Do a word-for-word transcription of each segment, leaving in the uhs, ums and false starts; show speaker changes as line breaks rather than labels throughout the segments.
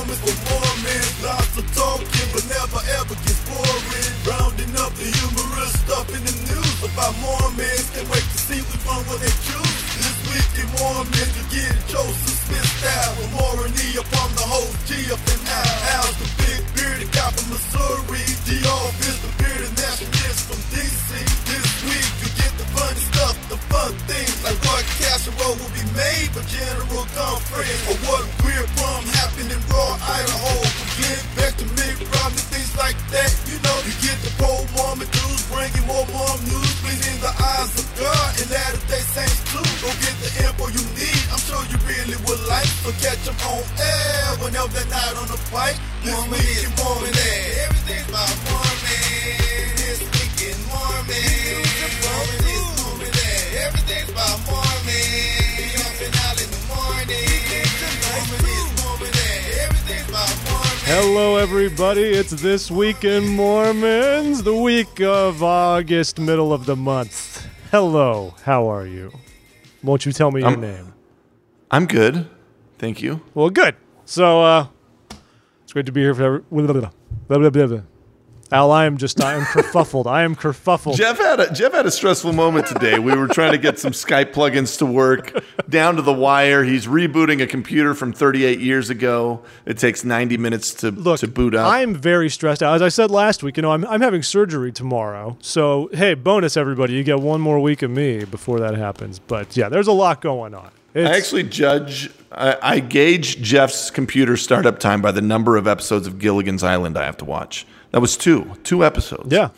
coming for more men. Lots of talking, but never ever gets boring. Rounding up the humorous stuff in the news about Mormons. Can't wait to see which one will they choose. This week in Mormons, you get it Joseph Smith style. With more and E upon the whole G up and Al. Al's the big bearded guy from Missouri. G-Off is the bearded nationalist from D C. This week you get the funny stuff, the fun things, like what casserole will be made for General Conference, or what weird bomb happened in Raw, Idaho. From Glenn Beck to Mitt Romney, things like that. You know, you get the pro-Mormon dudes bringing more Mormon news, pleasing the eyes of God and Latter-day Saints too. Go get the info you need, I'm sure you really would like. So catch them on air whenever they're not on the fight. This Mormon week in Mormon, everything's about Mormon. This week in Mormon, Mormon is Mormon, everything's about Mormon. Up and out in the morning, Mormon is Mormon, everything's about Mormon.
Hello, everybody. It's This Week in Mormons, the week of August, middle of the month. Hello, how are you? Won't you tell me your
I'm,
name?
I'm good. Thank you.
Well, good. So, uh, it's great to be here for every... Blah, blah, blah, blah, blah. Al, I am just, I am kerfuffled. I am kerfuffled.
Jeff had a Jeff had a stressful moment today. We were trying to get some Skype plugins to work down to the wire. He's rebooting a computer from thirty-eight years ago. It takes ninety minutes to
Look,
to boot up.
I'm very stressed out. As I said last week, you know, I'm I'm having surgery tomorrow. So, hey, bonus, everybody. You get one more week of me before that happens. But, yeah, there's a lot going on. It's,
I actually judge, I, I gauge Jeff's computer startup time by the number of episodes of Gilligan's Island I have to watch. That was two, two episodes.
Yeah.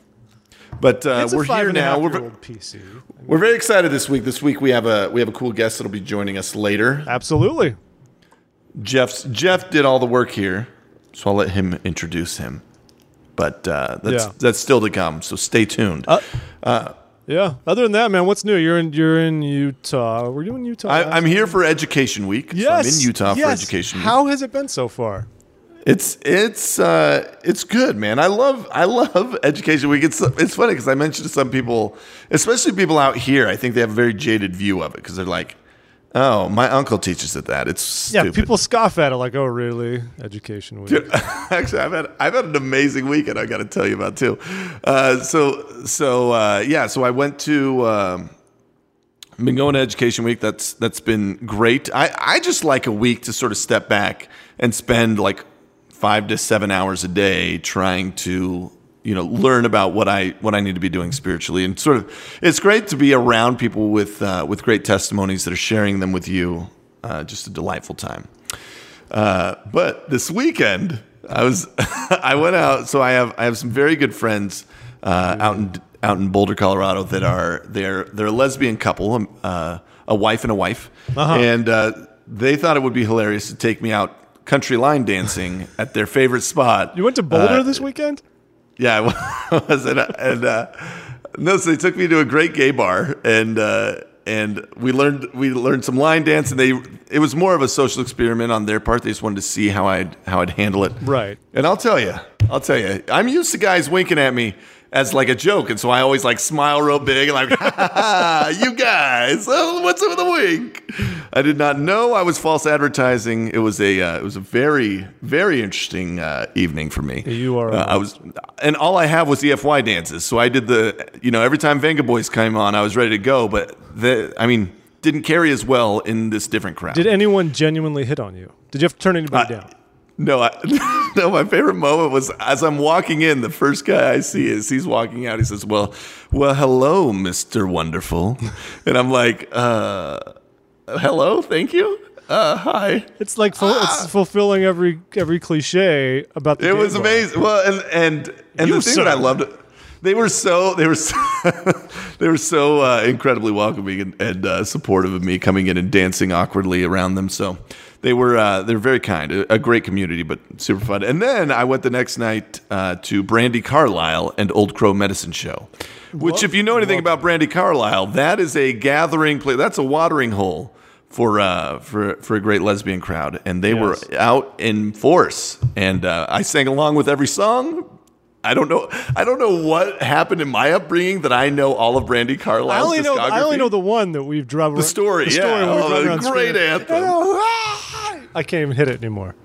But uh,
It's a
we're
five
here
and a
now.
half
We're,
year old P C.
we're very excited this week. This week we have a we have a cool guest that'll be joining us later.
Absolutely.
Jeff's Jeff did all the work here, so I'll let him introduce him. But uh, that's
Yeah.
that's still to come. So stay tuned.
Uh,
Uh,
Yeah. Other than that, man, what's new? You're in you're in Utah. Were you in Utah?
I,
last
I'm
week?
here for Education Week.
Yes.
So I'm in Utah
yes.
for Education Week.
How has it been so far?
It's it's uh, it's good, man. I love I love Education Week. It's it's funny because I mentioned to some people, especially people out here, I think they have a very jaded view of it because they're like, "Oh, my uncle teaches it that." It's stupid.
Yeah, people scoff at it like, "Oh, really? Education week."
Dude, actually, I've had I've had an amazing weekend. I got to tell you about too. Uh, so so uh, yeah, so I went to. Um, I've been going to Education Week. That's that's been great. I, I just like a week to sort of step back and spend like five to seven hours a day trying to, you know, learn about what I what I need to be doing spiritually. And sort of, it's great to be around people with uh, with great testimonies that are sharing them with you. Uh, just a delightful time. Uh, but this weekend, I was I went out. So I have I have some very good friends uh, out in out in Boulder, Colorado, that are they're they're a lesbian couple, uh, a wife and a wife,
Uh-huh.
and uh, they thought it would be hilarious to take me out country line dancing at their favorite spot.
You went to Boulder
Uh,
this weekend?
Yeah, I was, and, and uh, no, so they took me to a great gay bar, and uh, and we learned we learned some line dance, and they it was more of a social experiment on their part. They just wanted to see how I'd how I'd handle it,
Right.
And I'll tell you, I'll tell you, I'm used to guys winking at me as like a joke, and so I always like smile real big and like, ha, ha, ha, you guys, oh, what's up with the wink? I did not know I was false advertising. It was a uh, it was a very very interesting uh, evening for me.
You are.
Uh, I was, and all I have was E F Y dances. So I did the, you know, every time Venga Boys came on, I was ready to go. But the, I mean, didn't carry as well in this different crowd.
Did anyone genuinely hit on you? Did you have to turn anybody
Uh,
down?
No, I, no. My favorite moment was as I'm walking in. The first guy I see is he's walking out. He says, "Well, well, hello, Mister Wonderful," and I'm like, uh, "Hello, thank you, uh, hi."
It's like fu- it's fulfilling every every cliche about the
It
gay
was
bar.
amazing. Well, and and and
You
the thing that I
suck.
loved, they were so they were so, they were so uh, incredibly welcoming and, and uh, supportive of me coming in and dancing awkwardly around them. So they were uh, they're very kind, a, a great community, but super fun. And then I went the next night uh, to Brandi Carlile and Old Crow Medicine Show, which, if you know anything about Brandi Carlile, that is a gathering place. That's a watering hole for uh, for for a great lesbian crowd, and they
Yes.
were out in force. And uh, I sang along with every song. I don't know. I don't know what happened in my upbringing that I know all of Brandi Carlile's
I only know.
discography.
I only know the one that we've driven.
The story,
the story
yeah.
where we
Oh,
drove
the
around
great
screaming,
anthem.
I can't even hit it anymore.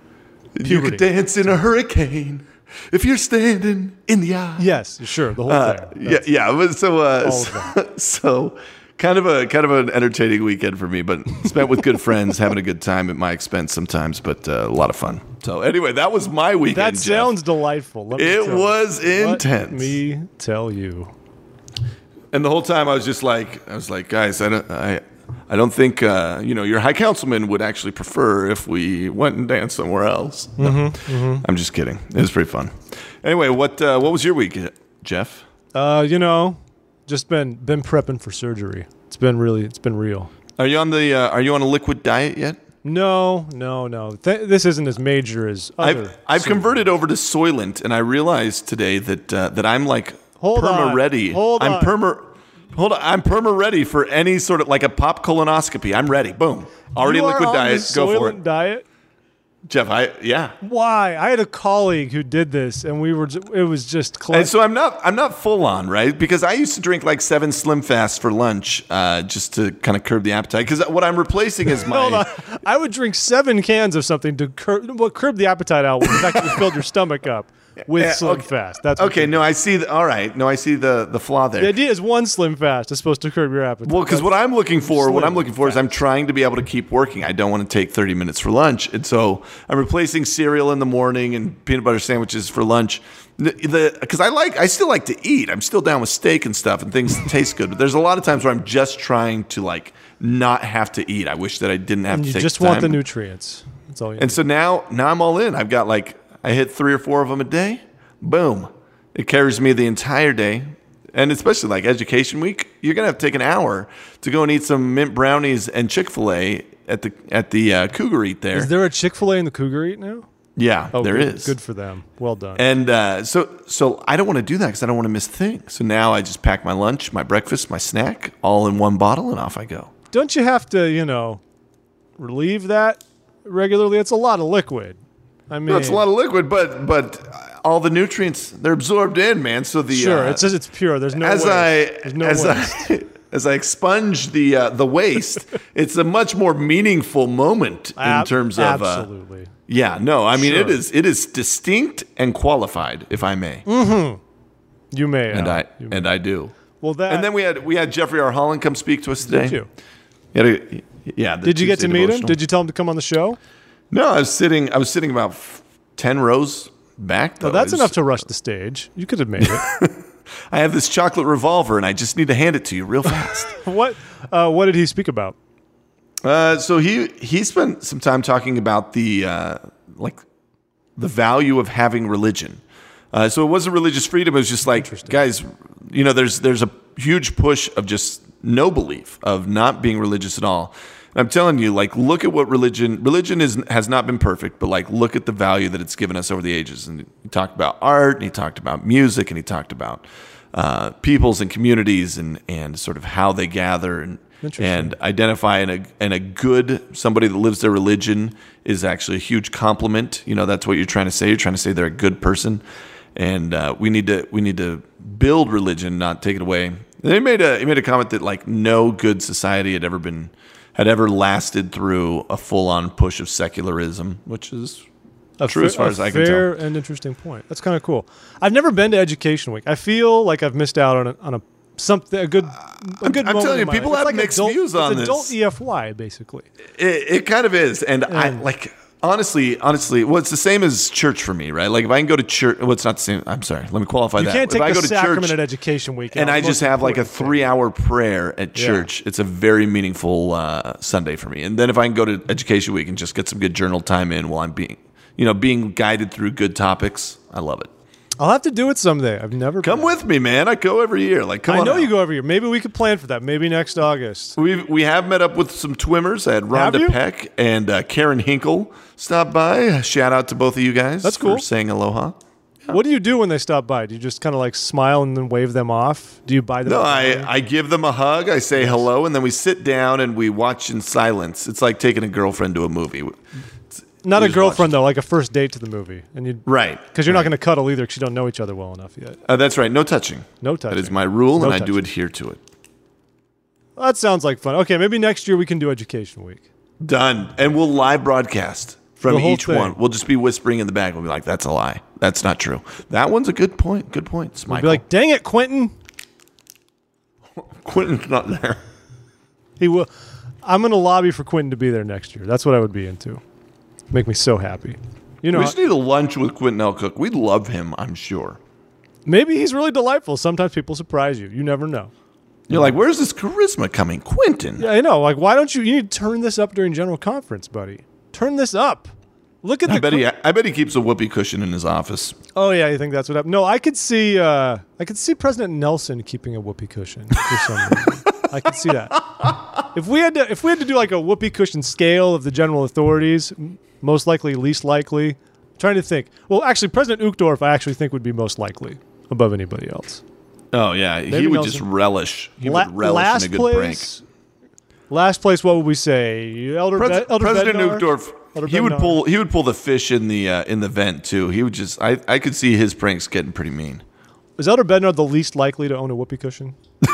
You
Puberty.
could dance in a hurricane if you're standing in the eye.
Yes, sure, the whole
Uh,
thing.
yeah, yeah. but So, uh,
All
so,
of
so kind of a kind of an entertaining weekend for me, but spent with good friends, having a good time at my expense sometimes, but uh, a lot of fun. So anyway, that was my weekend.
That
Jeff.
sounds delightful. Let me
It
tell you.
was intense.
Let me tell you.
And the whole time I was just like, I was like, guys, I don't, I, I don't think, uh, you know, your high councilman would actually prefer if we went and danced somewhere else. No,
Mm-hmm, mm-hmm.
I'm just kidding. It was pretty fun. Anyway, what uh, what was your week, Jeff?
Uh, you know, just been been prepping for surgery. It's been really, it's been real.
Are you on the uh, Are you on a liquid diet yet?
No, no, no. Th- this isn't as major as other.
I've I've
surgery.
converted over to Soylent, and I realized today that uh, that I'm like
Hold
perma
on.
ready.
Hold
I'm
on.
perma. Hold on, I'm perma ready for any sort of like a pop colonoscopy. I'm ready. Boom. Already
You are
liquid
on
diet.
the
Go for
Soylent
it,
diet.
Jeff. I yeah.
Why? I had a colleague who did this, and we were. ju- It was just. Cl-
And so I'm not I'm not full on, right? Because I used to drink like seven Slim Fasts for lunch, uh, just to kind of curb the appetite. Because what I'm replacing is my
Hold on. I would drink seven cans of something to curb, well, curb the appetite out. With the fact that you filled your stomach up with
Yeah,
Slim
okay.
Fast. That's what
okay.
you-
No, I see. The, all right. No, I see the the flaw there.
The idea is one Slim Fast is supposed to curb your appetite.
Well, because what I'm looking for, what
Slim
I'm looking for is I'm trying to be able to keep working. I don't want to take thirty minutes for lunch, and so I'm replacing cereal in the morning and peanut butter sandwiches for lunch. The because I like, I still like to eat. I'm still down with steak and stuff, and things taste good. But there's a lot of times where I'm just trying to like not have to eat. I wish that I didn't have
And
to
you
take
just
the
want the
time.
nutrients. That's all you
And
need.
so now, now I'm all in. I've got like I hit three or four of them a day. Boom, it carries me the entire day. And especially like education week, you're gonna have to take an hour to go and eat some mint brownies and Chick-fil-A at the at the uh, Cougar Eat there.
Is there a Chick-fil-A in the Cougar Eat now?
yeah,
Oh,
there
good,
is.
Good for them. Well done.
And uh, so so I don't want to do that because I don't want to miss things. So now I just pack my lunch, my breakfast, my snack, all in one bottle, and off I go.
Don't you have to, you know, relieve that regularly? It's a lot of liquid. I mean,
No, it's a lot of liquid, but but all the nutrients they're absorbed in, man. So the
Sure,
uh,
it says it's pure. There's no
as
waste.
I
There's no
as
waste.
I as I expunge the uh, the waste, it's a much more meaningful moment in
Ab-
terms of uh,
absolutely.
yeah. No, I mean it
Sure.
is it is distinct and qualified, if I may,
You may.
and
Al.
I
You may.
and I do.
well, that.
And then we had we had Jeffrey R. Holland come speak to us today.
Did you?
He had a- yeah. the
Did you get to
Tuesday
meet him?
devotional.
Did you tell him to come on the show?
No, I was sitting. I was sitting about f- ten rows back. Though.
Well, that's
It was-
enough to rush the stage. You could have made it.
I have this chocolate revolver, and I just need to hand it to you real fast.
what? Uh, what did he speak about?
Uh, so he he spent some time talking about the uh, like the value of having religion. Uh, so it wasn't religious freedom. It was just like, guys, you know, there's there's a huge push of just no belief, of not being religious at all. And I'm telling you, like, look at what religion religion is has not been perfect, but like, look at the value that it's given us over the ages. And he talked about art, and he talked about music, and he talked about uh, peoples and communities, and and sort of how they gather and.
Interesting.
And identify in a in a good somebody that lives their religion is actually a huge compliment. You know, that's what you're trying to say. You're trying to say they're a good person, and uh, we need to we need to build religion, not take it away. And he made a he made a comment that like no good society had ever been had ever lasted through a full on push of secularism, which is
A
true as far
a
as I can
fair and interesting point. That's kind of cool. I've never been to Education Week. I feel like I've missed out on a, on a something a good a good.
I'm
moment
telling
in
you,
my
people
life. It's
have
like
mixed
adult,
views on
it's
this.
Adult E F Y basically.
It, it kind of is, and I
And-
like honestly, honestly, well, it's the same as church for me, right? Like if I can go to church, well, it's not the same. I'm sorry, let me qualify
You
that.
can't
if
take
I
the
go to
sacrament
church
at Education Week,
and
Al.
I
Most
just have like a
important thing.
three-hour prayer at
Yeah.
church, it's a very meaningful uh, Sunday for me. And then if I can go to Education Week and just get some good journal time in while I'm being, you know, being guided through good topics, I love it.
I'll have to do it someday. I've never
Come
been.
with me, man. I go every year. Like, come
I
on.
know
out.
you go every year. Maybe we could plan for that. Maybe next August.
We we have met up with some Twimmers. I had
Have
Rhonda
you?
Peck and uh, Karen Hinkle stop by. Shout out to both of you guys.
That's
for
cool.
saying aloha.
What do you do when they stop by? Do you just kind of like smile and then wave them off? Do you buy them?
No,
a
I,
wine?
I give them a hug. I say hello, and then we sit down and we watch in silence. It's like taking a girlfriend to a movie.
Not
we
a
just
girlfriend though, like a first date to the movie, and you
Right.
because you're not going to cuddle either because you don't know each other well enough yet.
Uh, that's right. No touching.
No touching.
That is my rule,
No
and I do
touching.
adhere to it.
That sounds like fun. Okay, maybe next year we can do Education Week.
Done. And we'll live broadcast from
The whole
each
thing.
one. We'll just be whispering in the back. We'll be like, "That's a lie. That's not true." That one's a good point. Good points,
We'll
Michael.
be like, dang it, Quentin.
Quentin's not there.
He will. I'm going to lobby for Quentin to be there next year. That's what I would be into. Make me so happy. You know,
We just need a lunch with Quentin L. Cook. We'd love him, I'm sure.
maybe he's really delightful. Sometimes people surprise you. You never know.
You're like, where's this charisma coming? Quentin.
Yeah, I know. Like, why don't you? You need to turn this up during General Conference, buddy. Turn this up. Look at
I
the.
bet he. I bet he keeps a whoopee cushion in his office.
Oh yeah, you think that's what happened? No, I could see. Uh, I could see President Nelson keeping a whoopee cushion for some reason. I could see that. If we had to, if we had to do like a whoopee cushion scale of the general authorities, m- most likely, least likely. I'm trying to think. Well, actually, President Uchtdorf, I actually think would be most likely above anybody else.
Oh yeah, he
Maybe
would
Nelson.
just relish. He
La-
would relish
last
in a good
place. Last place. What would we say? Elder,
prank. Pres-
Be- Elder
President
Bednar?
Uchtdorf.
Elder
He would
Bednar.
pull. He would pull the fish in the uh, in the vent too. He would just. I. I could see his pranks getting pretty mean.
Is Elder Bednar the least likely to own a whoopee cushion?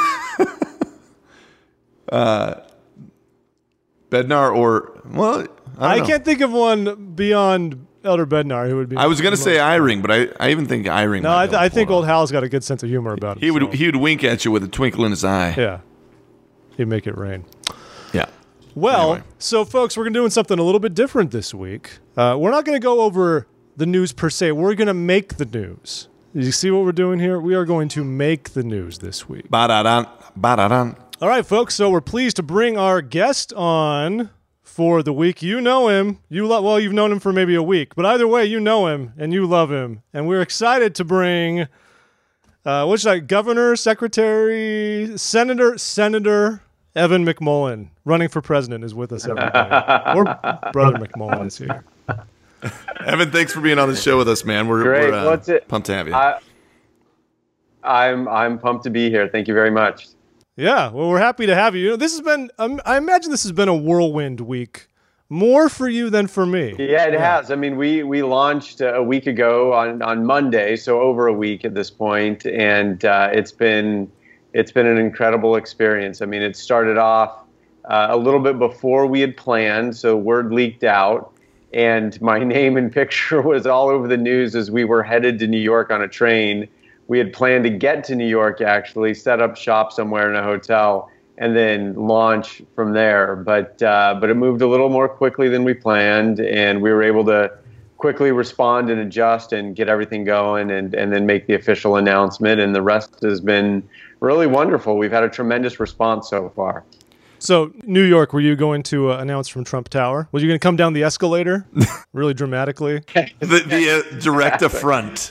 Bednar or well, I,
I
don't know.
can't think of one beyond Elder Bednar who would be.
I was gonna
the
say
most-
Eyring, but I. I even think Eyring.
No,
might
I,
be
th-
able
I
to
think
pull it
old
off.
Hal's got a good sense of humor about him.
He would.
so-
He would wink at you with a twinkle in his eye.
yeah, he'd make it rain.
Yeah.
Well,
Anyway.
so folks, we're gonna doing something a little bit different this week. Uh, we're not gonna go over the news per se. We're gonna make the news. You see what we're doing here? We are going to make the news this week.
Ba-da-dan, ba-da-dan.
All right, folks. So we're pleased to bring our guest on for the week. You know him. You lo- well, you've known him for maybe a week, but either way, you know him and you love him. And we're excited to bring, uh, what's that? Governor, Secretary, Senator, Senator Evan McMullin, running for president, is with us. Everybody, or Brother McMullin's here.
Evan, thanks for being on the show with us, man. We're,
Great.
we're uh,
What's it?
pumped to have you.
I, I'm I'm pumped to be here. Thank you very much.
Yeah, well, we're happy to have you. You know, this has been, um, I imagine this has been a whirlwind week, more for you than for me.
Yeah, it has. I mean, we we launched a week ago on, on Monday, so over a week at this point, and uh, it's been it's been an incredible experience. I mean, it started off uh, a little bit before we had planned, so word leaked out, and my name and picture was all over the news as we were headed to New York on a train. We had planned to get to New York, actually, set up shop somewhere in a hotel, and then launch from there. But uh, but it moved a little more quickly than we planned, and we were able to quickly respond and adjust and get everything going, and, and then make the official announcement. And the rest has been really wonderful. We've had a tremendous response so far.
So, New York, were you going to uh, announce from Trump Tower? Was you going to come down the escalator really dramatically?
the the uh, direct affront.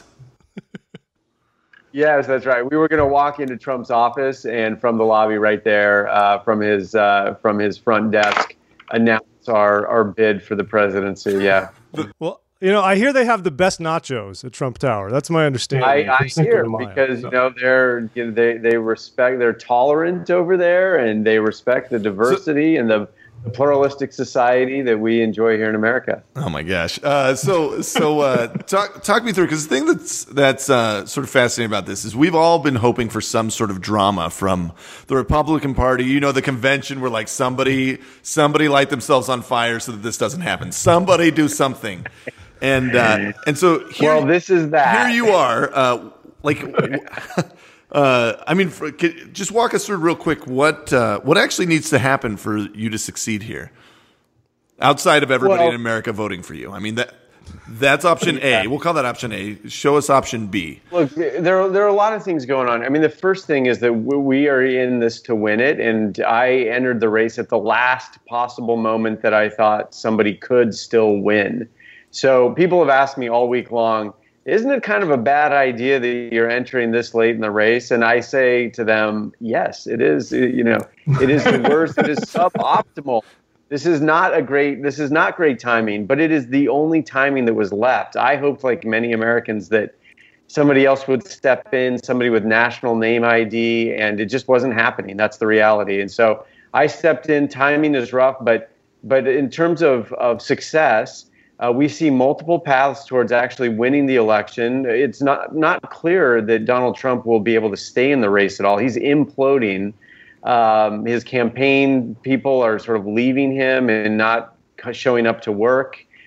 Yes, that's right. We were going to walk into Trump's office, and from the lobby right there, uh, from his uh, from his front desk, announce our, our bid for the presidency. Yeah,
Well, you know, I hear they have the best nachos at Trump Tower. That's my understanding.
I, I
from Cinco
hear
de Mayo,
because
so.
you know they're you know, they they respect they're tolerant over there, and they respect the diversity and the, the pluralistic society that we enjoy here in America.
Oh my gosh! Uh, so so uh, talk talk me through, because the thing that's that's uh, sort of fascinating about this is we've all been hoping for some sort of drama from the Republican Party. You know, the convention where like somebody somebody light themselves on fire so that this doesn't happen. Somebody do something, and uh, and so here,
Well, this is that.
here you are, uh, like. Uh, I mean, for, could, just walk us through real quick what uh, what actually needs to happen for you to succeed here, outside of everybody
Well-
in America voting for you. I mean that that's option A. We'll call that option A. Show us option B.
Look, there are, there are a lot of things going on. I mean, the first thing is that w- we are in this to win it, and I entered the race at the last possible moment that I thought somebody could still win. So people have asked me all week long, isn't it kind of a bad idea that you're entering this late in the race? And I say to them, yes, it is. You know, it is the worst. It is suboptimal. This is not a great, this is not great timing, but it is the only timing that was left. I hoped, like many Americans, that somebody else would step in, somebody with national name I D, and it just wasn't happening. That's the reality. And so I stepped in. Timing is rough, but but in terms of, of success, uh, we see multiple paths towards actually winning the election. It's not, not clear that Donald Trump will be able to stay in the race at all. He's imploding. Um, his campaign people are sort of leaving him and not showing up to work.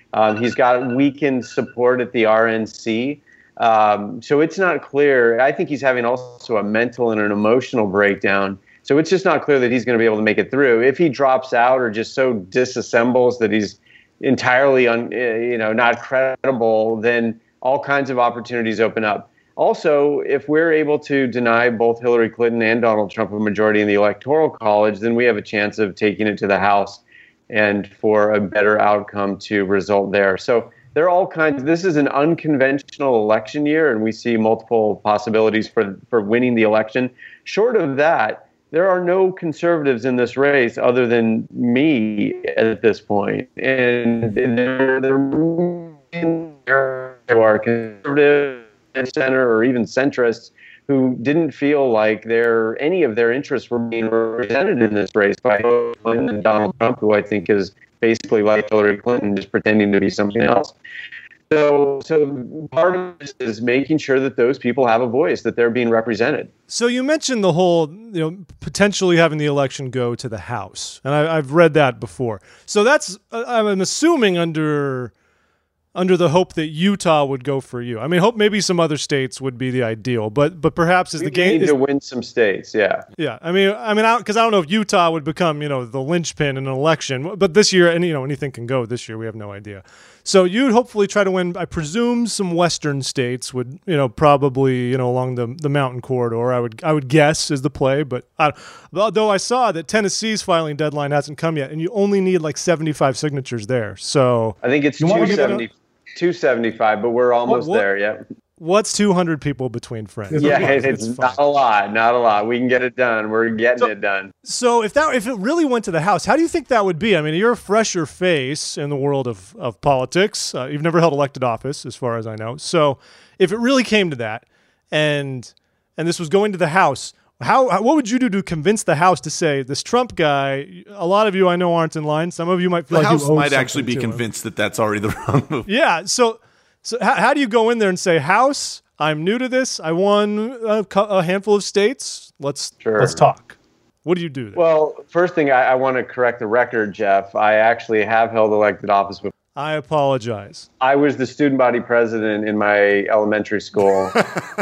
Um, he's got weakened support at the R N C. Um, so it's not clear. I think he's having also a mental and an emotional breakdown. So it's just not clear that he's going to be able to make it through. If he drops out or just so disassembles that he's entirely un, you know, not credible, then all kinds of opportunities open up. Also, if we're able to deny both Hillary Clinton and Donald Trump a majority in the Electoral College, then we have a chance of taking it to the House and for a better outcome to result there. So there are all kinds. This is an unconventional election year, and we see multiple possibilities for, for winning the election. Short of that, there are no conservatives in this race other than me at this point. And there, there are conservative, center, or even centrists who didn't feel like their any of their interests were being represented in this race by Clinton and Donald Trump, who I think is basically like Hillary Clinton, just pretending to be something else. So, so part of this is making sure that those people have a voice, that they're being represented.
So you mentioned the whole, you know, potentially having the election go to the House, and I, I've read that before. So that's, I'm assuming under under the hope that Utah would go for you. I mean, hope maybe some other states would be the ideal, but but perhaps as
we
the game
need
is,
to win some states, yeah,
yeah. I mean, I mean, because I, I don't know if Utah would become, you know, the linchpin in an election, but this year, and you know, anything can go this year. We have no idea. So you'd hopefully try to win. I presume some Western states would, you know, probably, you know, along the the mountain corridor. I would I would guess is the play, but I, although I saw that Tennessee's filing deadline hasn't come yet, and you only need like seventy-five signatures there. So
I think it's two seventy. two seventy-five, but we're almost
what, what,
there. Yeah.
What's two hundred people between friends?
Yeah, it's, it's not a lot, not a lot. We can get it done. We're getting
so,
it done.
So if that if it really went to the House, how do you think that would be? I mean, you're a fresher face in the world of of politics. Uh, you've never held elected office, as far as I know. So if it really came to that, and and this was going to the House, how, how what would you do to convince the House to say this Trump guy? A lot of you I know aren't in line. Some of you might feel
the
like
House
you owe
might actually be
to
convinced
him.
that that's already the wrong move.
Yeah. So so how, how do you go in there and say, House, I'm new to this. I won a, a handful of states. Let's
sure.
let's talk. What do you do there?
Well, first thing, I, I want to correct the record, Jeff. I actually have held elected office before.
I apologize.
I was the student body president in my elementary school.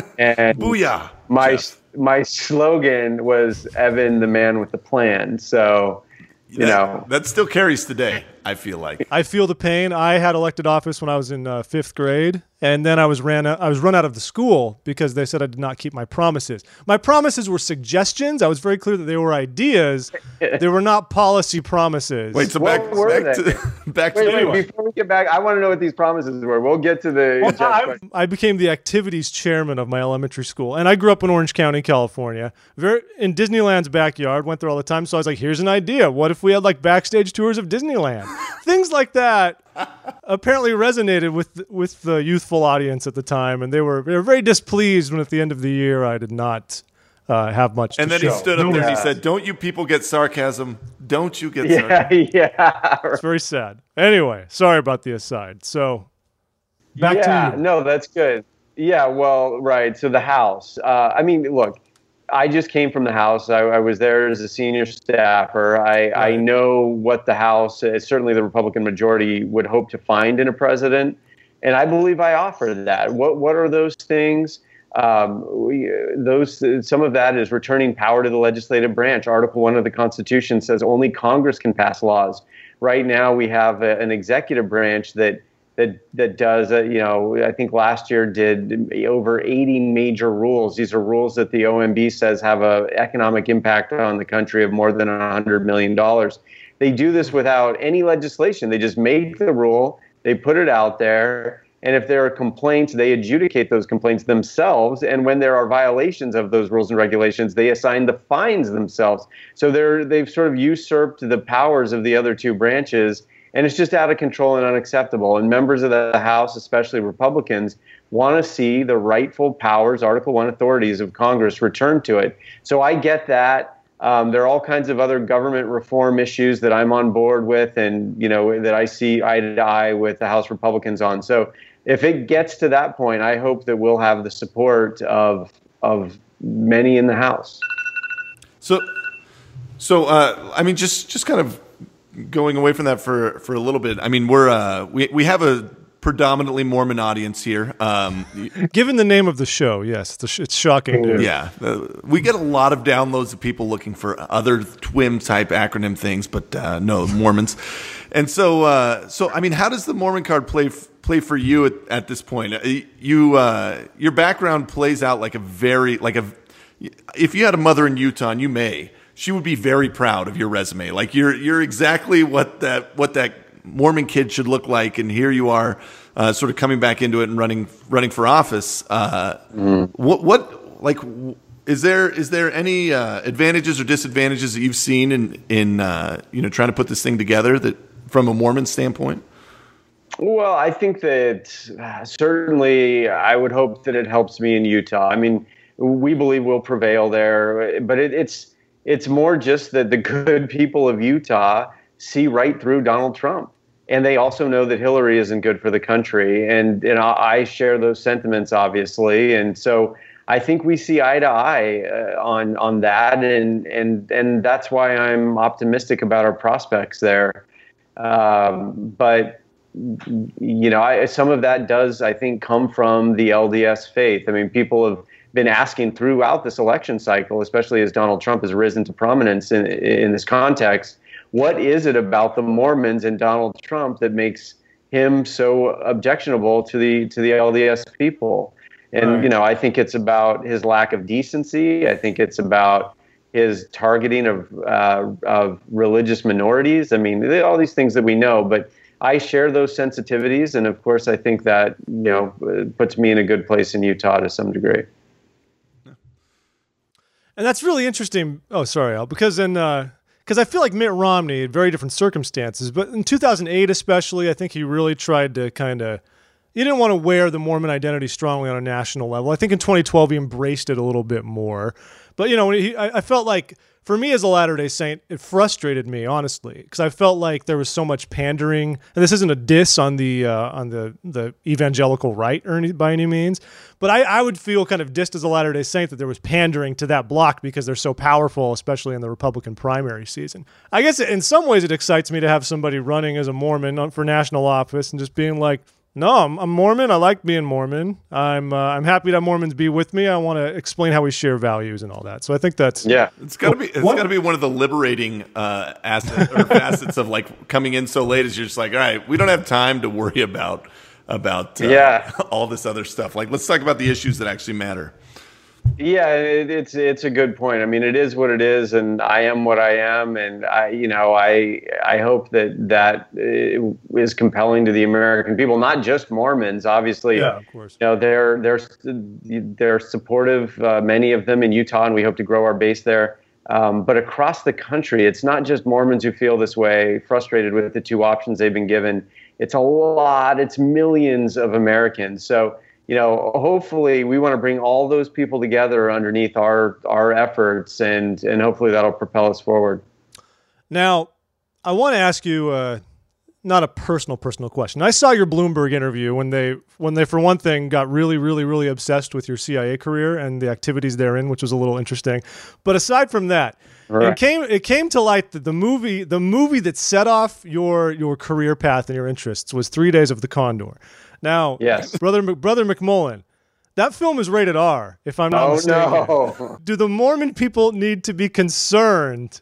And
Booyah,
my
Jeff.
my slogan was Evan, the man with the plan. So, you
that,
know.
That still carries today, I feel like.
I feel the pain. I had elected office when I was in uh, fifth grade, and then I was ran out, I was run out of the school because they said I did not keep my promises. My promises were suggestions. I was very clear that they were ideas. They were not policy promises.
Wait, so
What
back,
were
back
they?
to back
Wait,
to
wait,
anyway.
before we get back, I want to know what these promises were. We'll get to the
Well,
Jeff's
I,
question.
I became the activities chairman of my elementary school, and I grew up in Orange County, California, very in Disneyland's backyard. Went there all the time, so I was like, "Here's an idea. What if we had like backstage tours of Disneyland?" Things like that apparently resonated with with the youthful audience at the time, and they were they were very displeased when at the end of the year I did not uh, have much.
And
to
then
show.
he stood up
No,
there and he
yeah.
said, "Don't you people get sarcasm? Don't you get sarcasm?"
Yeah, yeah.
It's very sad. Anyway, sorry about the aside. So back
yeah,
to you.
no, that's good. Yeah, well, right. So the House. Uh, I mean, look, I just came from the House. I, I was there as a senior staffer. I, I know what the House, uh, certainly the Republican majority, would hope to find in a president, and I believe I offer that. What What are those things? Um, we, those some of that is returning power to the legislative branch. Article One of the Constitution says only Congress can pass laws. Right now, we have a, an executive branch that. That that does, uh, you know, I think last year did over eighty major rules. These are rules that the O M B says have an economic impact on the country of more than one hundred million dollars. They do this without any legislation. They just make the rule, they put it out there, and if there are complaints, they adjudicate those complaints themselves. And when there are violations of those rules and regulations, they assign the fines themselves. So they're they've sort of usurped the powers of the other two branches. And it's just out of control and unacceptable. And members of the House, especially Republicans, want to see the rightful powers, Article One authorities of Congress returned to it. So I get that. Um, there are all kinds of other government reform issues that I'm on board with, and you know that I see eye to eye with the House Republicans on. So if it gets to that point, I hope that we'll have the support of of many in the House.
So, so uh, I mean, just just kind of going away from that for, for a little bit. I mean, we're uh, we we have a predominantly Mormon audience here. Um,
Given the name of the show, yes, it's, sh- it's shocking news.
Yeah, uh, we get a lot of downloads of people looking for other T W I M type acronym things, but uh, no Mormons. And so, uh, so I mean, how does the Mormon card play f- play for you at, at this point? Uh, You uh, your background plays out like a very like a. If you had a mother in Utah, and you may, she would be very proud of your resume. Like you're you're exactly what that what that Mormon kid should look like, and here you are, uh, sort of coming back into it and running running for office. Uh, mm. What what like is there is there any uh, advantages or disadvantages that you've seen in in uh, you know trying to put this thing together that from a Mormon standpoint?
Well, I think that uh, certainly I would hope that it helps me in Utah. I mean, we believe we'll prevail there, but it, it's it's more just that the good people of Utah see right through Donald Trump. And they also know that Hillary isn't good for the country. And, and I share those sentiments, obviously. And so I think we see eye to eye uh, on on that. And, and, and that's why I'm optimistic about our prospects there. Um, but, you know, I, some of that does, I think, come from the L D S faith. I mean, people have been asking throughout this election cycle, especially as Donald Trump has risen to prominence in, in this context, what is it about the Mormons and Donald Trump that makes him so objectionable to the to the L D S people? And, right. you know, I think it's about his lack of decency. I think it's about his targeting of uh, of religious minorities. I mean, all these things that we know, but I share those sensitivities. And of course, I think that, you know, puts me in a good place in Utah to some degree.
And that's really interesting. Oh, sorry, Al, because in uh, because I feel like Mitt Romney had very different circumstances, but in two thousand eight especially, I think he really tried to kind of, he didn't want to wear the Mormon identity strongly on a national level. I think in twenty twelve he embraced it a little bit more. But, you know, he, I, I felt like, for me as a Latter-day Saint, it frustrated me, honestly, because I felt like there was so much pandering. And this isn't a diss on the uh, on the, the evangelical right or any, by any means, but I, I would feel kind of dissed as a Latter-day Saint that there was pandering to that bloc because they're so powerful, especially in the Republican primary season. I guess in some ways it excites me to have somebody running as a Mormon for national office and just being like, no, I'm, I'm Mormon. I like being Mormon. I'm uh, I'm happy to have Mormons be with me. I want to explain how we share values and all that. So I think that's
yeah.
It's got to be it's got to be one of the liberating uh, assets or facets of like coming in so late is you're just like, all right, we don't have time to worry about about uh,
yeah.
all this other stuff. Like, let's talk about the issues that actually matter.
Yeah, it, it's it's a good point. I mean, it is what it is, and I am what I am, and I, you know, I I hope that that is compelling to the American people, not just Mormons. Obviously,
yeah, of course.
You know, they're they're they're supportive, uh, many of them in Utah, and we hope to grow our base there. Um, but across the country, it's not just Mormons who feel this way, frustrated with the two options they've been given. It's a lot. It's millions of Americans. So, you know, hopefully we want to bring all those people together underneath our our efforts, and and hopefully that'll propel us forward.
Now, I want to ask you uh, not a personal personal question. I saw your Bloomberg interview when they when they for one thing got really really really obsessed with your C I A career and the activities therein, which was a little interesting. But aside from that, right. it came it came to light that the movie the movie that set off your your career path and your interests was Three Days of the Condor. Now,
yes.
brother, brother McMullen, that film is rated R, if I'm not
oh,
mistaken.
No.
Do the Mormon people need to be concerned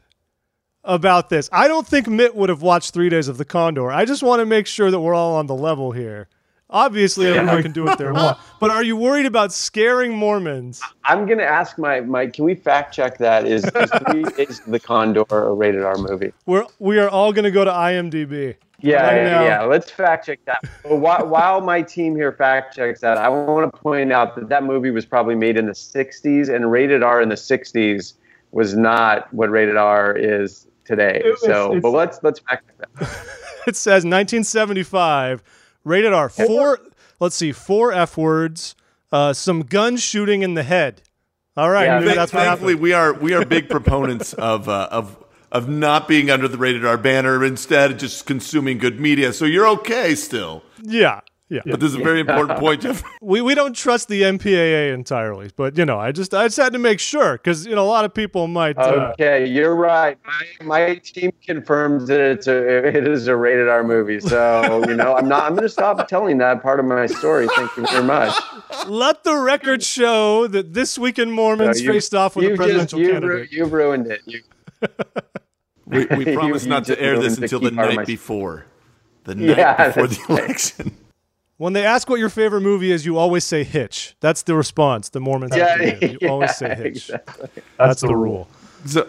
about this? I don't think Mitt would have watched Three Days of the Condor. I just want to make sure that we're all on the level here. Obviously, everyone can do what they want. But are you worried about scaring Mormons?
I'm going to ask my, my, can we fact check that? Is, is Three Days of the Condor a rated R movie?
We're, we are all going to go to I M D B.
Yeah,
right
yeah, yeah, let's fact check that. But while, while my team here fact checks that, I want to point out that that movie was probably made in the sixties, and rated R in the sixties was not what rated R is today. It, so, it's, but let's let's fact check that.
It says nineteen seventy-five, rated R. Four, let's see, four F words, uh, some gun shooting in the head. All right,
yeah,
maybe that's what
thankfully
happened.
we are we are big proponents of uh, of. of not being under the rated R banner, instead just consuming good media. So you're okay still.
Yeah. Yeah.
But this is a very important point, Jeff.
We we don't trust the M P A A entirely, but you know, I just I just had to make sure because you know a lot of people might. Uh,
okay, you're right. My, my team confirms that it's a it is a rated R movie. So you know, I'm not. I'm going to stop telling that part of my story. Thank you very much.
Let the record show that This Week in Mormons
No, you-
faced off with a
you've
presidential
just, you've,
candidate.
ru- you've ruined it. You,
We, we
You-
promise
you
not to
just
air this
ruined the
until
key
the
part of
night
my-
before. The night
Yeah,
before the
that's right.
election.
When they ask what your favorite movie is, you always say Hitch. That's the response the Mormons have
yeah,
to give. You
yeah,
always say Hitch.
exactly.
That's the rule.
So,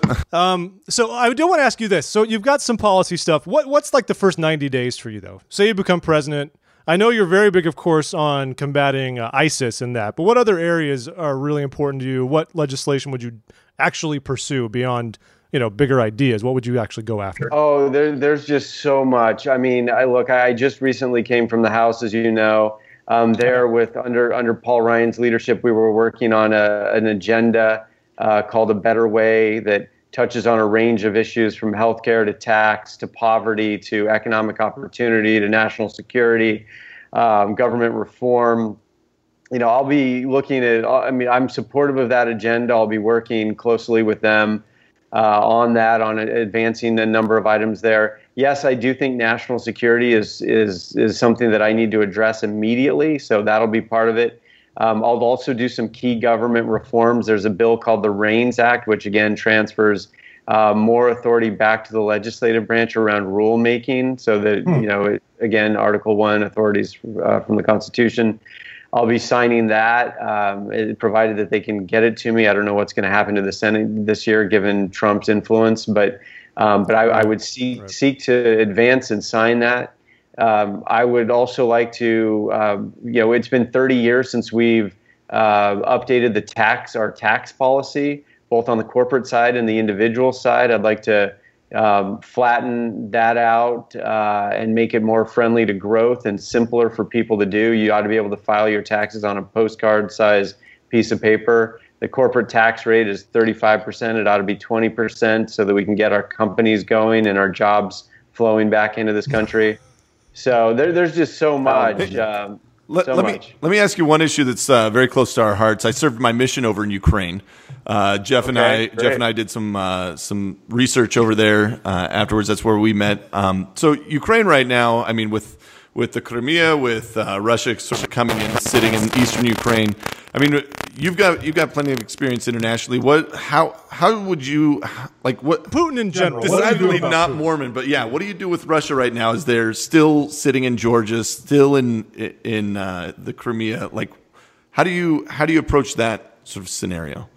So I do want to ask you this. So you've got some policy stuff. What what's like the first ninety days for you though? Say you become president. I know you're very big, of course, on combating uh, ISIS and that. But what other areas are really important to you? What legislation would you actually pursue beyond, you know, bigger ideas? What would you actually go after?
Oh, there, there's just so much. I mean, I look. I just recently came from the House, as you know. Um, there, with under under Paul Ryan's leadership, we were working on a, an agenda uh, called A Better Way that touches on a range of issues from healthcare to tax to poverty to economic opportunity to national security, um, government reform. You know, I'll be looking at. I mean, I'm supportive of that agenda. I'll be working closely with them uh, on that, on advancing a number of items there. Yes, I do think national security is is is something that I need to address immediately. So that'll be part of it. Um, I'll also do some key government reforms. There's a bill called the REINS Act, which again transfers uh, more authority back to the legislative branch around rulemaking, so that
Hmm.
you know, it, again, Article One authorities uh, from the Constitution. I'll be signing that, um, it, provided that they can get it to me. I don't know what's going to happen to the Senate this year, given Trump's influence, but um, but I, I would seek
Right.
seek to advance and sign that. Um, I would also like to, um, you know, it's been thirty years since we've uh, updated the tax, our tax policy, both on the corporate side and the individual side. I'd like to um, flatten that out uh, and make it more friendly to growth and simpler for people to do. You ought to be able to file your taxes on a postcard size piece of paper. The corporate tax rate is thirty-five percent. It ought to be twenty percent so that we can get our companies going and our jobs flowing back into this country. So there, there's just so much. Um,
let,
so
let
much.
me let me ask you one issue that's uh, very close to our hearts. I served my mission over in Ukraine. Uh, Jeff and
Okay,
I,
great.
Jeff and I did some uh, some research over there. Uh, afterwards, that's where we met. Um, so Ukraine right now, I mean, with with the Crimea, with uh, Russia sort of coming in, sitting in eastern Ukraine. I mean, you've got you've got plenty of experience internationally. What how how would you like what?
Putin in general. What do you do
Decidedly
about
not
Putin?
Mormon, but yeah, what do you do with Russia right now? Is they're still sitting in Georgia, still in in uh, the Crimea? Like, how do you how do you approach that sort of scenario?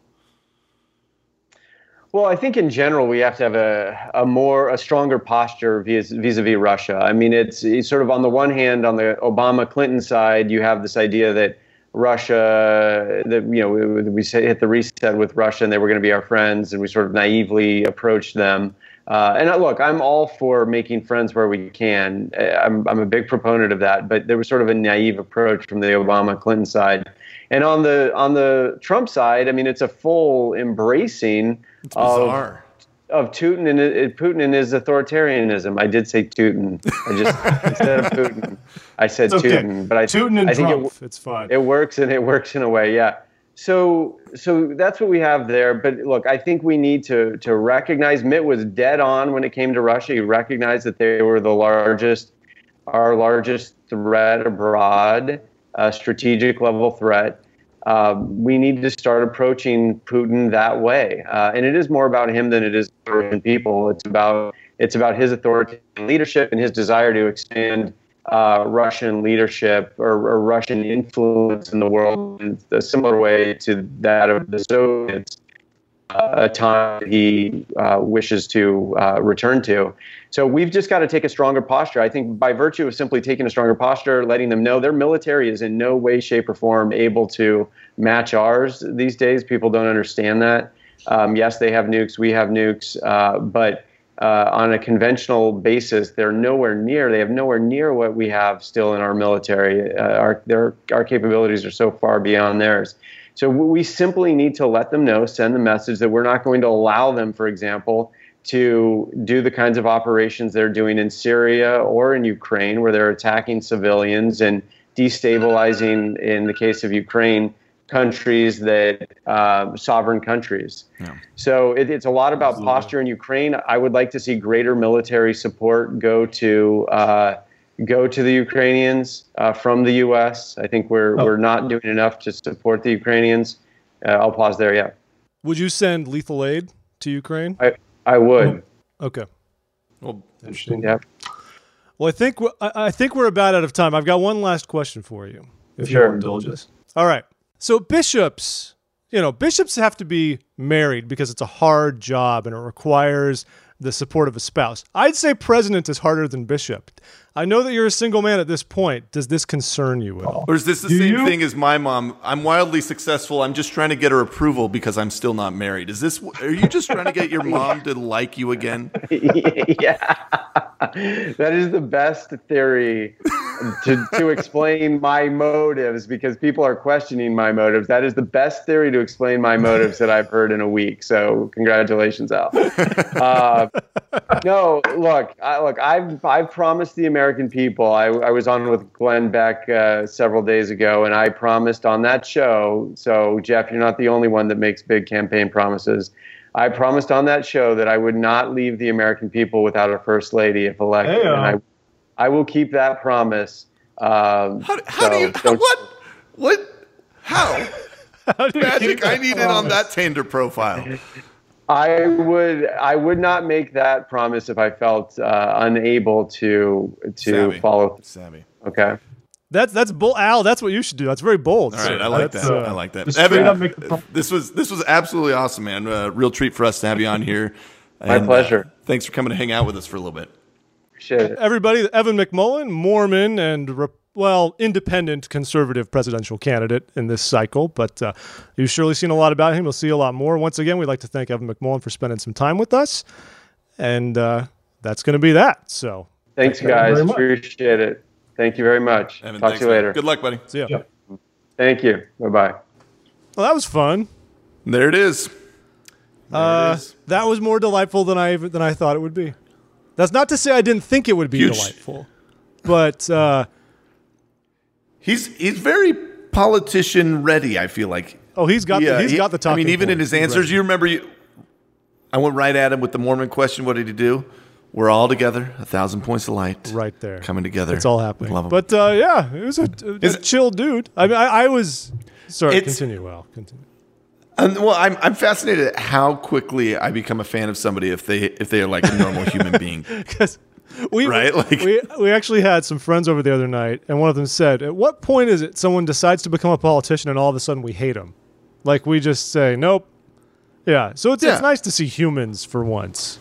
Well, I think in general we have to have a, a more a stronger posture vis- vis-a-vis Russia. I mean, it's, it's sort of on the one hand, on the Obama-Clinton side, you have this idea that Russia, that you know, we, we say hit the reset with Russia, and they were going to be our friends, and we sort of naively approached them. Uh, and uh, look, I'm all for making friends where we can. Uh, I'm I'm a big proponent of that, but there was sort of a naive approach from the Obama-Clinton side. And on the on the Trump side, I mean, it's a full embracing
It's
of
bizarre.
of Putin and uh, Putin and his authoritarianism. I did say Putin. I just instead of Putin, I said
It's okay.
Putin. But I
Putin and
I think
Trump.
it,
it's fine.
it works, and it works in a way. Yeah. So so that's what we have there. But look, I think we need to to recognize Mitt was dead on when it came to Russia. He recognized that they were the largest, our largest threat abroad, a strategic level threat. Um, we need to start approaching Putin that way, uh, and it is more about him than it is Russian people. It's about it's about his authoritarian leadership and his desire to expand uh, Russian leadership or, or Russian influence in the world in a similar way to that of the Soviets. Uh, a time he uh, wishes to uh, return to. So we've just got to take a stronger posture. I think by virtue of simply taking a stronger posture, letting them know their military is in no way, shape, or form able to match ours these days. People don't understand that. Um, yes, they have nukes. We have nukes. Uh, but uh, on a conventional basis, they're nowhere near. They have nowhere near what we have still in our military. Uh, our, their, our capabilities are so far beyond theirs. So we simply need to let them know, send the message that we're not going to allow them, for example, to do the kinds of operations they're doing in Syria or in Ukraine, where they're attacking civilians and destabilizing, in the case of Ukraine, countries that uh, sovereign countries. Yeah. So it, it's a lot about Absolutely. posture in Ukraine. I would like to see greater military support go to uh, go to the Ukrainians uh, from the U S. I think we're oh. we're not doing enough to support the Ukrainians. Uh, I'll pause there. Yeah.
Would you send lethal aid to Ukraine?
I I would.
Oh. Okay.
Well,
interesting.
Yeah.
Well, I think I, I think we're about out of time. I've got one last question for you, if
sure.
you'll indulge us. All right. So bishops, you know, bishops have to be married because it's a hard job and it requires the support of a spouse. I'd say president is harder than bishop. I know that you're a single man at this point. Does this concern you at all?
Or is this the
Do
same
you?
thing as my mom? I'm wildly successful. I'm just trying to get her approval because I'm still not married. Is this? Are you just trying to get your mom to like you again?
Yeah, that is the best theory to to explain my motives, because people are questioning my motives. That is the best theory to explain my motives that I've heard in a week. So congratulations, Al. Uh, no, look, I, look, I've I've promised the American people. I, I was on with Glenn Beck uh, several days ago, and I promised on that show. So Jeff, you're not the only one that makes big campaign promises. I promised on that show that I would not leave the American people without a first lady if elected.
Hey-o.
And I, I will keep that promise. Um,
How, how
so
do you? How, what? What? How?
How do you
Magic,
keep that
I need it on that Tinder profile.
I would I would not make that promise if I felt uh, unable to to
Savvy.
follow.
Savvy.
Okay.
That's that's bull, Al. That's what you should do. That's very bold.
All right,
sir.
I like
That's,
that.
uh,
I like that.
just straight
Evan,
up make the pro-
this was this was absolutely awesome, man. Uh, real treat for us to have you on here.
My
And,
pleasure.
Uh, thanks for coming to hang out with us for a little bit.
Appreciate it.
Everybody, Evan McMullin, Mormon and re- well, independent conservative presidential candidate in this cycle, but uh, you've surely seen a lot about him. You'll see a lot more. Once again, we'd like to thank Evan McMullin for spending some time with us, and uh, that's going to be that. So,
Thanks,
thank you
guys.
very much.
Appreciate it. Thank you very much.
Evan,
Talk
thanks,
to you
man.
later.
Good luck, buddy.
See ya.
Yeah.
Thank you. Bye-bye.
Well, that was fun.
There it is. There
Uh,
it is.
that was more delightful than I than I thought it would be. That's not to say I didn't think it would be
Huge.
delightful, but uh,
He's he's very politician ready. I feel like.
oh, he's got
Yeah,
the, he's
he-
got the talking
I mean, even in
points.
his
He's
answers,
ready.
you remember you. I went right at him with the Mormon question. What did he do? We're all together, a thousand points of light,
right there
coming together.
It's all happening.
Love him.
But uh, yeah, it was a, a,
Is
a
it-
chill dude. I mean, I, I was sorry.
It's-
Continue. Well, continue.
And, well, I'm I'm fascinated at how quickly I become a fan of somebody if they if they are like a normal human being.
Because we,
Right, like-
we we actually had some friends over the other night, and one of them said, "At what point is it someone decides to become a politician, and all of a sudden we hate them? Like we just say nope." Yeah. So it's
Yeah.
it's nice to see humans for once.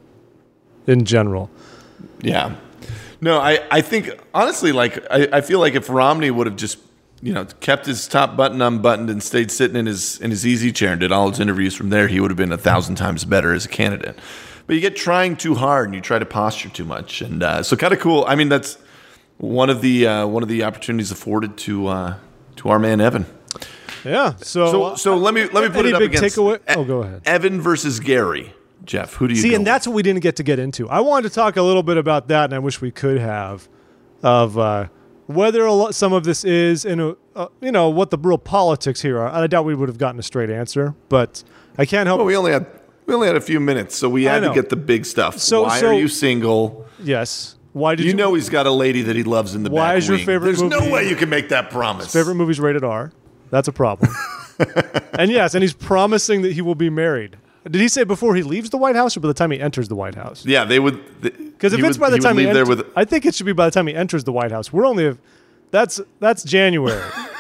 In general,
Yeah. No, I, I think honestly, like I, I feel like if Romney would have just, you know, kept his top button unbuttoned and stayed sitting in his in his easy chair and did all his interviews from there, he would have been a thousand times better as a candidate. But you get trying too hard and you try to posture too much, and uh, so kind of cool. I mean, that's one of the uh, one of the opportunities afforded to uh, to our man Evan.
yeah. So
So so let me let me put
any
it up
big
against
takeaway?
E-
Oh, go ahead.
Evan versus Gary. Jeff, who do you
See,
go
and
with?
that's what we didn't get to get into. I wanted to talk a little bit about that, and I wish we could have, of uh, whether a lot, some of this is, in a, uh, you know, what the real politics here are. I doubt we would have gotten a straight answer, but I can't help.
Well, we only had we only had a few minutes, so we
I
had to
know.
get the big stuff.
So-
Why
so-
are you single?
yes. Why did you,
You know he's got a lady that he loves in the
Why
back
is your
wing.
favorite
There's
movie-
no way you can make that promise.
favorite movie's rated R? That's a problem. And yes, and he's promising that he will be married. Did he say before he leaves the White House or by the time he enters the White House?
Yeah, they would.
Because if
he
it's
would-
by the
he would
time he
leave there
enters,
with.
I think it should be by the time he enters the White House. We're only, a, that's that's January.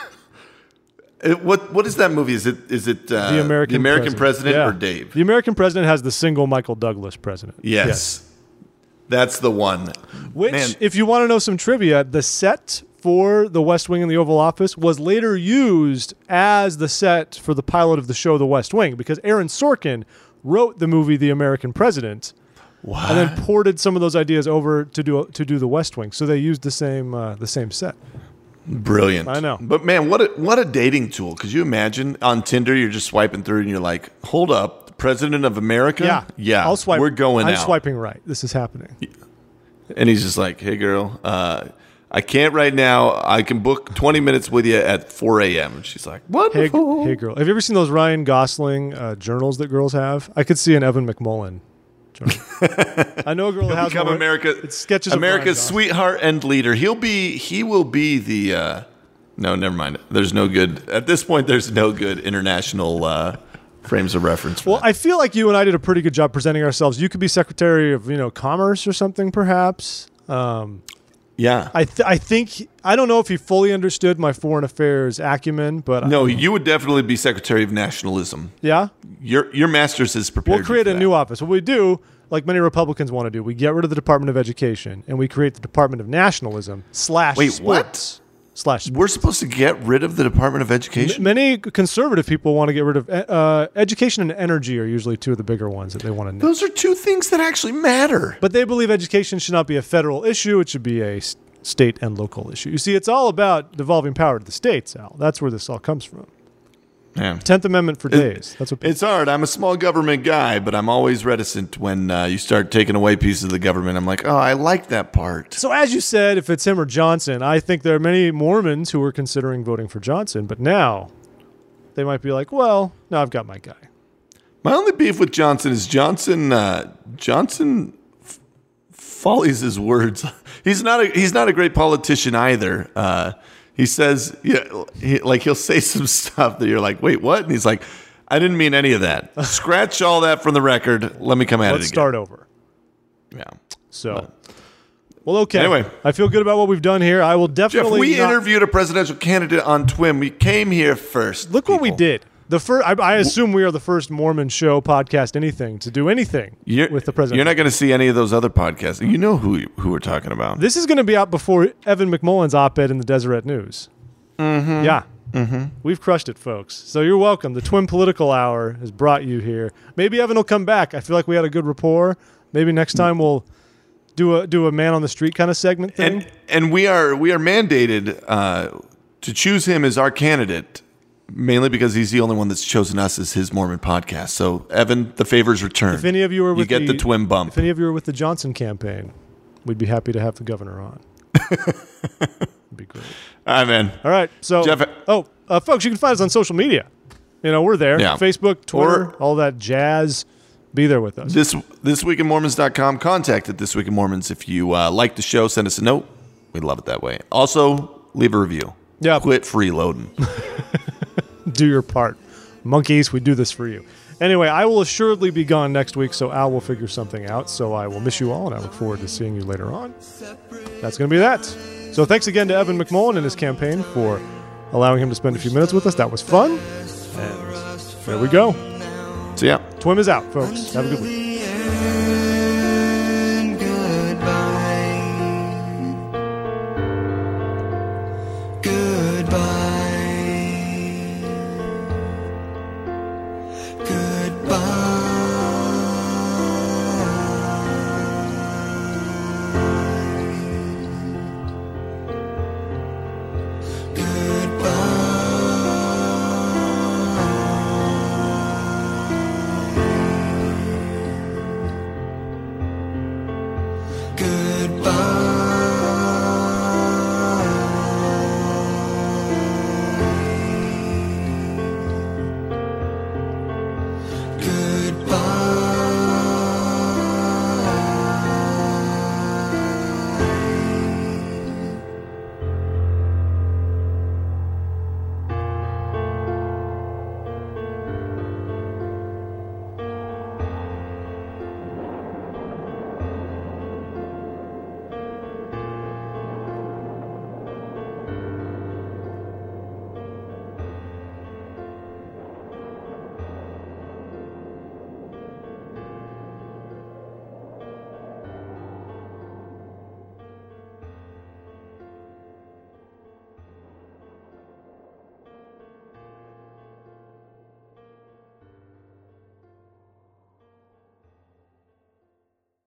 Uh, What what is that movie? Is it is it uh,
The American,
President,
President, Yeah.
or Dave?
The American President has the single Michael Douglas president.
Yes, that's the one.
Which,
Man.
if you want to know some trivia, the set for the West Wing and the Oval Office was later used as the set for the pilot of the show The West Wing, because Aaron Sorkin wrote the movie The American President
What?
and then ported some of those ideas over to do to do The West Wing. So they used the same uh, the same set.
Brilliant.
I know.
But man, what a what a dating tool. Could you imagine on Tinder you're just swiping through and you're like, hold up, President of America?
Yeah.
Yeah.
I'll swipe.
We're going
I'm
out.
swiping right. This is happening.
And he's just like, hey, girl, uh, I can't right now. I can book twenty minutes with you at four a.m. And she's like,
Hey,
wonderful.
hey, girl. Have you ever seen those Ryan Gosling uh, journals that girls have? I could see an Evan McMullen journal. I know a girl that has
Become
one.
America,
It's sketches of
America's
Ryan Gosling.
sweetheart and leader. He'll be, he will be the, uh, no, never mind. There's no good, at this point, there's no good international uh, frames of reference for
Well,
that.
I feel like you and I did a pretty good job presenting ourselves. You could be Secretary of, you know, Commerce or something, perhaps. Um,
Yeah.
I th- I think I don't know if he fully understood my foreign affairs acumen, but
No, you would definitely be Secretary of Nationalism.
yeah,
Your your master's is prepared.
we'll create
you
a
for
new
that.
office. What we do, like many Republicans want to do, we get rid of the Department of Education and we create the Department of Nationalism slash
Wait,
sports
what?
slash.
We're supposed to get rid of the Department of Education?
Many conservative people want to get rid of uh, education and energy are usually two of the bigger ones that they want to.
Those are two things that actually matter.
But they believe education should not be a federal issue. It should be a s- state and local issue. You see, it's all about devolving power to the states, Al. That's where this all comes from.
Yeah.
Tenth Amendment for days. That's what people
It's hard. I'm a small government guy, but I'm always reticent when uh, you start taking away pieces of the government. I'm like, oh, I like that part.
So as you said, if it's him or Johnson, I think there are many Mormons who are considering voting for Johnson, but now they might be like, well, now I've got my guy.
My only beef with Johnson is Johnson. Uh, Johnson f- follies his words. He's not a he's not a great politician either. Uh, he says, yeah, he, like he'll say some stuff that you're like, wait, what? And he's like, I didn't mean any of that. Scratch all that from the record. Let me come at
Let's
it again.
start over.
Yeah.
So, well, okay.
Anyway.
I feel good about what we've done here. I will
Jeff,
definitely
we
not-
interviewed a presidential candidate on Twim. We came here first.
Look what we
people.
did. The first, I, I assume we are the first Mormon show podcast anything to do anything
You're,
with the president.
You're not going to see any of those other podcasts. You know who who we're talking about.
This is going to be out before Evan McMullen's op-ed in the Deseret News. Mm-hmm. Yeah. Mm-hmm. We've crushed it, folks. So you're welcome. The Twin Political Hour has brought you here. Maybe Evan will come back. I feel like we had a good rapport. Maybe next time we'll do a do a man on the street kind of segment thing.
and and we are we are mandated uh, to choose him as our candidate, mainly because he's the only one that's chosen us as his Mormon podcast. So Evan, the favors returned.
if any of you are
you
with
get the, twin bump.
if any of you are with the Johnson campaign, we'd be happy to have the governor on. It'd be great.
All right, man.
All right. So,
Jeff-
oh, uh, folks, you can find us on social media. You know, we're there.
Yeah.
Facebook, Twitter,
Or-
all that jazz. Be there with us.
This this week in Mormons dot com. Contact at This Week in Mormons if you uh, like the show. Send us a note. We'd love it that way. Also, leave a review.
Yeah.
Quit freeloading.
Do your part. Monkeys, we do this for you. Anyway, I will assuredly be gone next week, so Al will figure something out. So I will miss you all, and I look forward to seeing you later on. That's going to be that. So thanks again to Evan McMullen and his campaign for allowing him to spend a few minutes with us. That was fun. And there we go.
So, yeah.
Twim is out, folks. Have a good week.